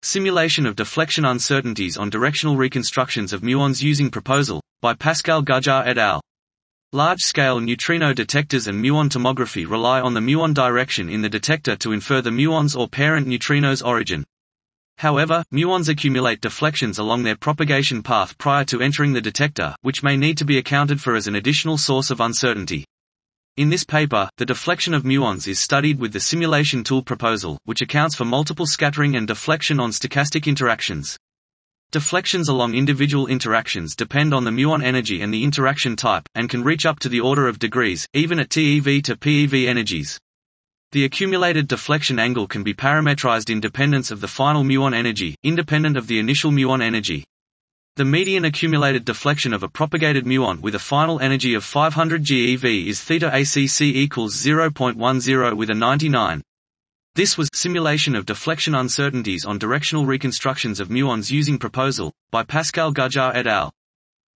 Simulation of deflection uncertainties on directional reconstructions of muons using proposal, by Pascal Gajjar et al. Large-scale neutrino detectors and muon tomography rely on the muon direction in the detector to infer the muon's or parent neutrino's origin. However, muons accumulate deflections along their propagation path prior to entering the detector, which may need to be accounted for as an additional source of uncertainty. In this paper, the deflection of muons is studied with the simulation tool proposal, which accounts for multiple scattering and deflection on stochastic interactions. Deflections along individual interactions depend on the muon energy and the interaction type, and can reach up to the order of degrees, even at TeV to PeV energies. The accumulated deflection angle can be parametrized in dependence of the final muon energy, independent of the initial muon energy. The median accumulated deflection of a propagated muon with a final energy of 500 GeV is theta ACC equals 0.10 with a 99. This was Simulation of Deflection Uncertainties on Directional Reconstructions of Muons Using Proposal, by Pascal Gajjar et al.